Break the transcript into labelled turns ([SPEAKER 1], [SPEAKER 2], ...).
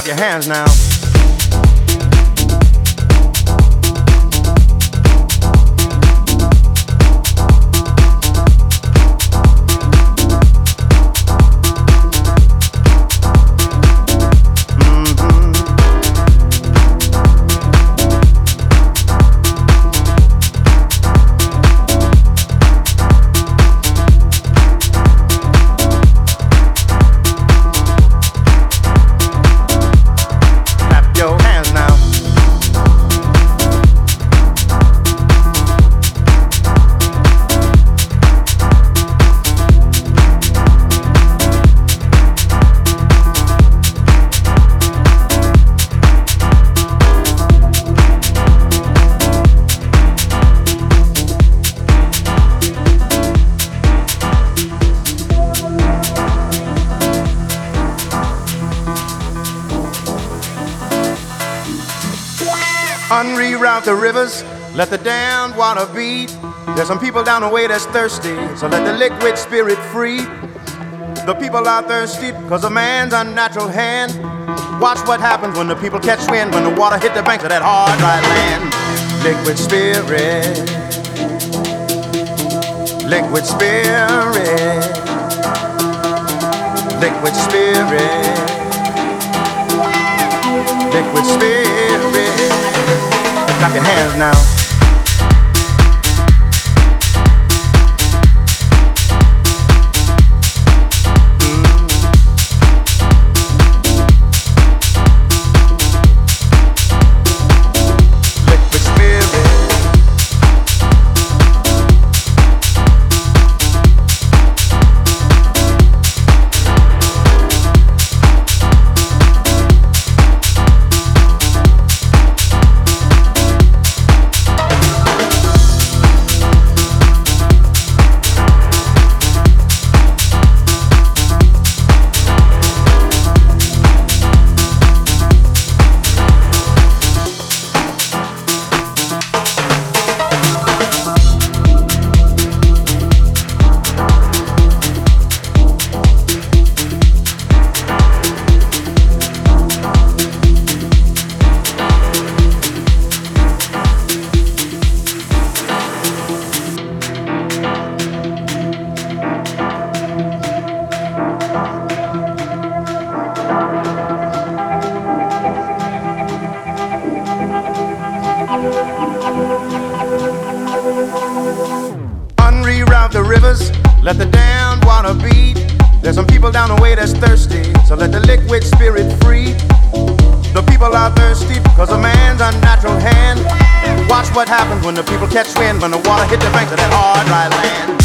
[SPEAKER 1] Clap your hands now. Unreroute the rivers, let the damned water beat. There's some people down the way that's thirsty, so let the liquid spirit free. The people are thirsty because of man's unnatural hand. Watch what happens when the people catch wind, when the water hit the banks of that hard, dry land. Liquid spirit, liquid spirit, liquid spirit, liquid spirit. Clap your hands now. Unreroute the rivers, let the damned water beat. There's some people down the way that's thirsty, so let the liquid spirit free. The people are thirsty because of man's unnatural hand. Watch what happens when the people catch wind, when the water hit the banks of that hard, dry land.